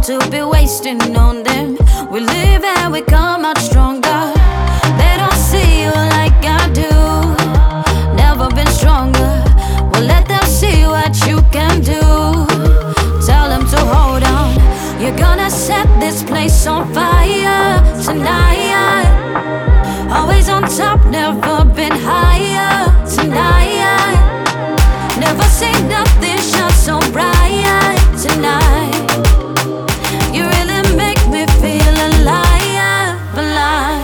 to be wasting on them. We live and we come out stronger. They don't see you like I do. Never been stronger. Well, let them see what you can do. Tell them to hold on. You're gonna set this place on fire tonight. Always on top, never been higher tonight. Never seen nothing shine so bright tonight. You really make me feel alive, alive.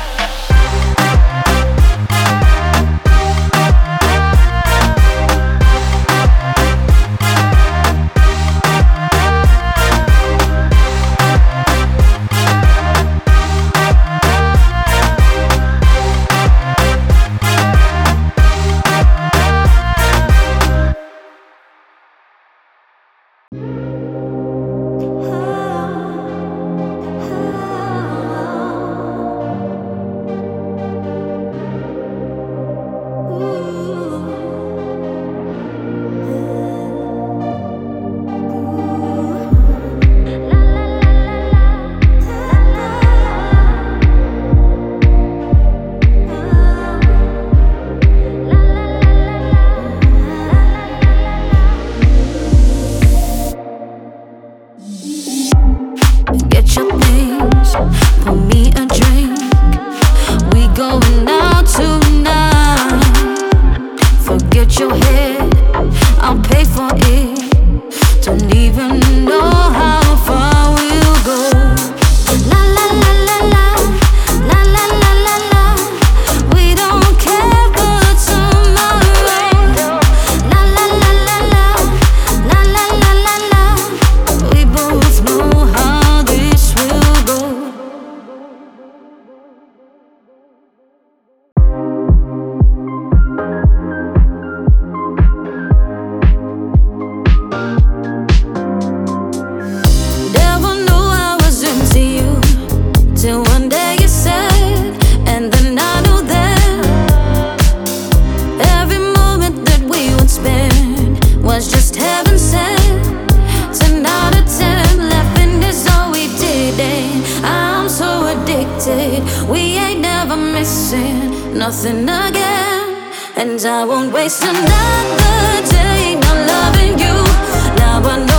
We ain't never missing nothing again. And I won't waste another day not loving you. Now I know